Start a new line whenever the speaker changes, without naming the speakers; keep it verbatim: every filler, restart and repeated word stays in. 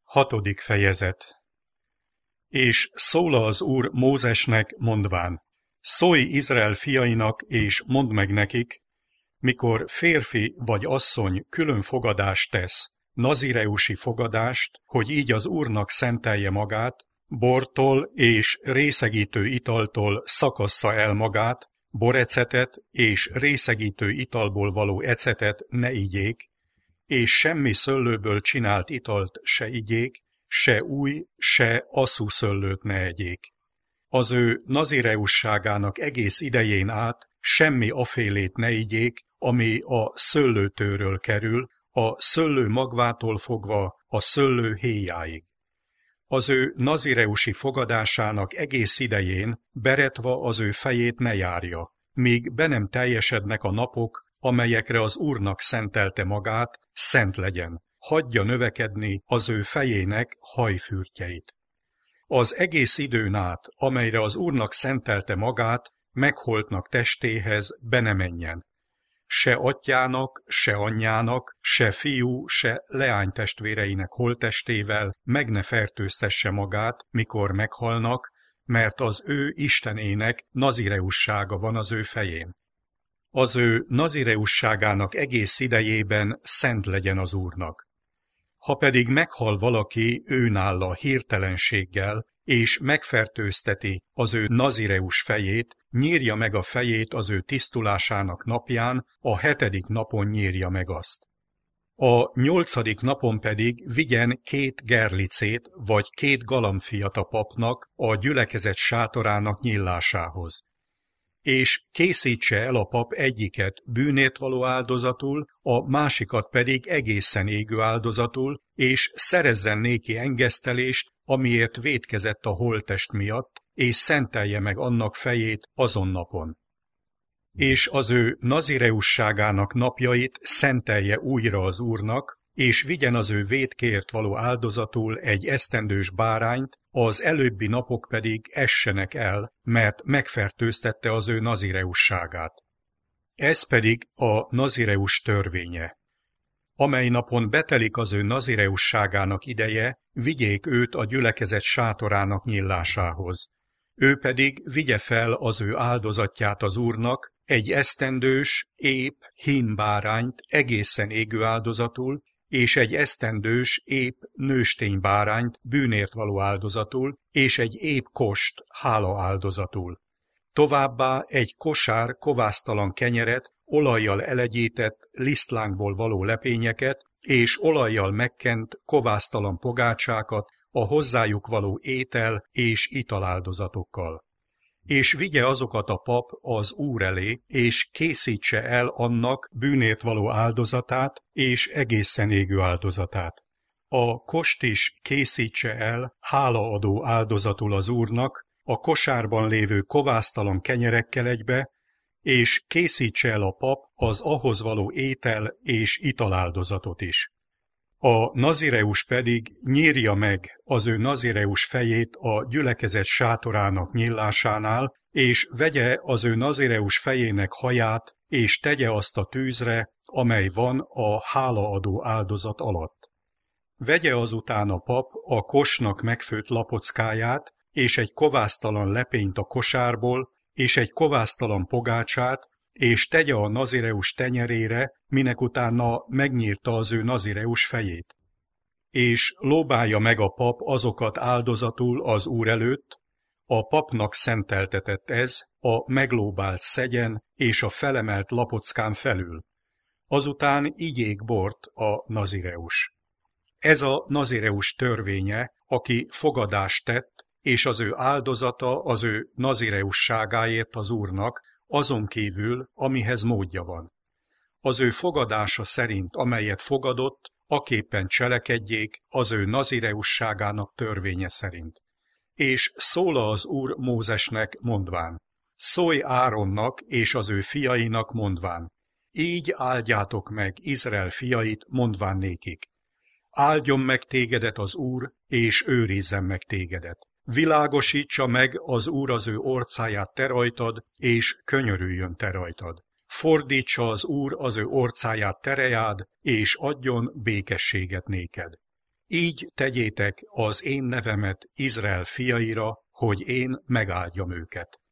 Hatodik fejezet. És szóla az Úr Mózesnek mondván: Szólj Izrael fiainak, és mondd meg nekik, mikor férfi vagy asszony külön fogadást tesz, nazireusi fogadást, hogy így az Úrnak szentelje magát, bortól és részegítő italtól szakassza el magát, borecetet és részegítő italból való ecetet ne igyék, és semmi szőlőből csinált italt se igyék, se új, se asszú szőlőt ne egyék. Az ő nazireusságának egész idején át semmi afélét ne igyék, ami a szőlőtőről kerül, a szőlő magvától fogva a szőlő héjáig. Az ő nazireusi fogadásának egész idején beretva az ő fejét ne járja, míg be nem teljesednek a napok, amelyekre az Úrnak szentelte magát, szent legyen, hagyja növekedni az ő fejének hajfürtjeit. Az egész időn át, amelyre az Úrnak szentelte magát, megholtnak testéhez be ne menjen. Se atyának, se anyjának, se fiú, se leány testvéreinek holttestével meg ne fertőztesse magát, mikor meghalnak, mert az ő Istenének nazireussága van az ő fején. Az ő nazireusságának egész idejében szent legyen az Úrnak. Ha pedig meghal valaki őnálla hirtelenséggel, és megfertőzteti az ő nazireus fejét, nyírja meg a fejét az ő tisztulásának napján, a hetedik napon nyírja meg azt. A nyolcadik napon pedig vigyen két gerlicét vagy két galambfiat a papnak a gyülekezet sátorának nyílásához. És készítse el a pap egyiket bűnért való áldozatul, a másikat pedig egészen égő áldozatul, és szerezzen néki engesztelést, amiért vétkezett a holttest miatt, és szentelje meg annak fejét azon napon. És az ő nazireusságának napjait szentelje újra az Úrnak, és vigyen az ő vétkért való áldozatul egy esztendős bárányt, az előbbi napok pedig essenek el, mert megfertőztette az ő nazireusságát. Ez pedig a nazireus törvénye. Amely napon betelik az ő nazireusságának ideje, vigyék őt a gyülekezet sátorának nyílásához. Ő pedig vigye fel az ő áldozatját az Úrnak, egy esztendős, ép, hin bárányt egészen égő áldozatul, és egy esztendős, ép, nőstény bárányt bűnért való áldozatul, és egy ép kost hála áldozatul. Továbbá egy kosár kovásztalan kenyeret, olajjal elegyített, lisztlánkból való lepényeket, és olajjal megkent kovásztalan pogácsákat a hozzájuk való étel és italáldozatokkal. És vigye azokat a pap az Úr elé, és készítse el annak bűnért való áldozatát és egészen égő áldozatát. A kost is készítse el hálaadó áldozatul az Úrnak, a kosárban lévő kovásztalan kenyerekkel egybe, és készítse el a pap az ahhoz való étel és italáldozatot is. A nazireus pedig nyírja meg az ő nazireus fejét a gyülekezet sátorának nyílásánál, és vegye az ő nazireus fejének haját, és tegye azt a tűzre, amely van a hálaadó áldozat alatt. Vegye azután a pap a kosnak megfőtt lapockáját, és egy kovásztalan lepényt a kosárból, és egy kovásztalan pogácsát, és tegye a nazireus tenyerére, minek utána megnyírta az ő nazireus fejét. És lóbálja meg a pap azokat áldozatul az Úr előtt, a papnak szenteltetett ez, a meglóbált szegyen és a felemelt lapockán felül. Azután igyék bort a nazireus. Ez a nazireus törvénye, aki fogadást tett, és az ő áldozata az ő nazireusságáért az Úrnak, azon kívül, amihez módja van. Az ő fogadása szerint, amelyet fogadott, aképpen cselekedjék az ő nazireusságának törvénye szerint. És szóla az Úr Mózesnek mondván: Szólj Áronnak és az ő fiainak mondván: Így áldjátok meg Izrael fiait, mondván nékik: Áldjon meg tégedet az Úr, és őrizzen meg tégedet. Világosítsa meg az Úr az ő orcáját te rajtad, és könyörüljön te rajtad. Fordítsa az Úr az ő orcáját te reád, és adjon békességet néked. Így tegyétek az én nevemet Izrael fiaira, hogy én megáldjam őket.